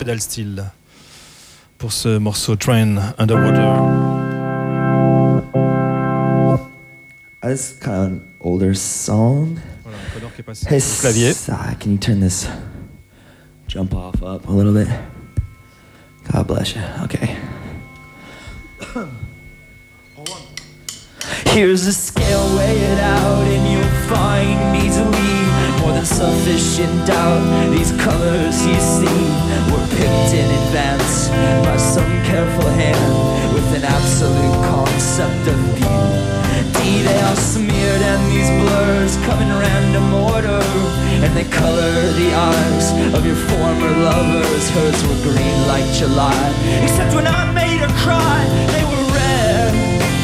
Pedal Steel pour ce morceau Train Underwater. That's kind of an older song. Voilà, Connor qui est passé Hey, au clavier. can you turn this jump off up a little bit? God bless you. Okay. Here's a scale, weigh it out, and you'll find easily more than sufficient doubt. These colors you see were picked in advance by some careful hand with an absolute concept of view. They are smeared and these blurs come in random order, and they color the eyes of your former lovers. Hers were green like July, except when I made her cry, they were red.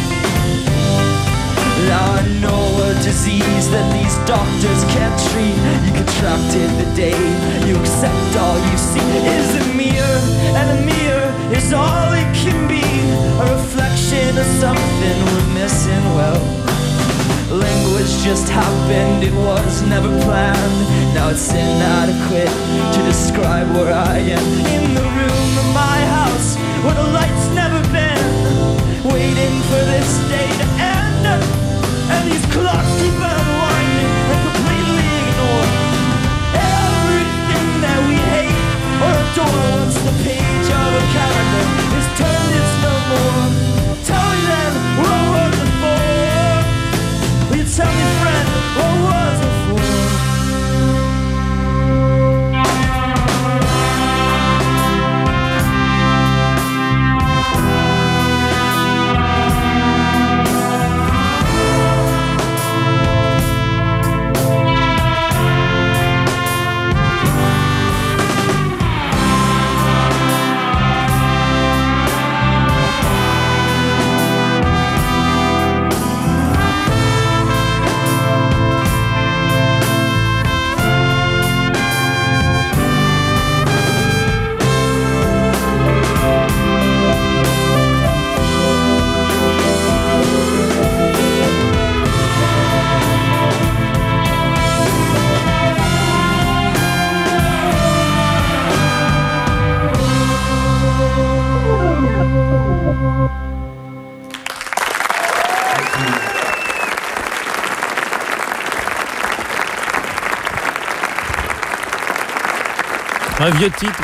Now I know a disease that these doctors can't treat. You contracted the day you accept all you see is a mirror, and a mirror is all it can be, a reflection of something we're missing. Well, language just happened, it was never planned. Now it's inadequate to describe where I am. In the room of my house where the light's never been, waiting for this day to end. And these clocks keep unwinding and completely ignore everything that we hate or adore. Once the page of a calendar is turned, it's no more. Tell me then, what was it for? Will you tell me, friend, what was it for? Un vieux titre